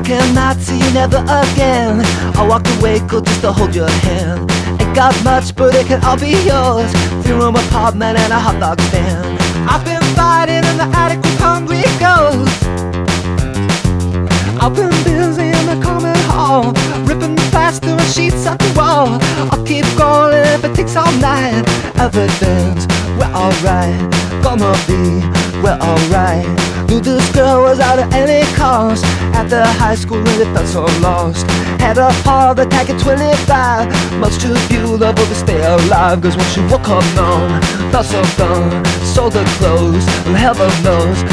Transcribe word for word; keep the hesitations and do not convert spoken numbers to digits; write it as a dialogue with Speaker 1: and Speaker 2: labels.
Speaker 1: cannot see you never again. I walked away cold just to hold your hand. Ain't got much, but it can all be yours. Three-room apartment and a hot dog stand. I've been fighting in the attic with hungry ghosts. I've been busy in the common hall, ripping the plaster and sheets off the wall. I'll keep going if it takes all night. Everything's, we're alright. Gonna be, we're alright. Knew this girl was out at any cost. After high school really felt so lost. Had a heart attack at twenty-five. Much too beautiful to stay alive. Cause when she woke up known, felt so done. Sold her clothes, and heaven knows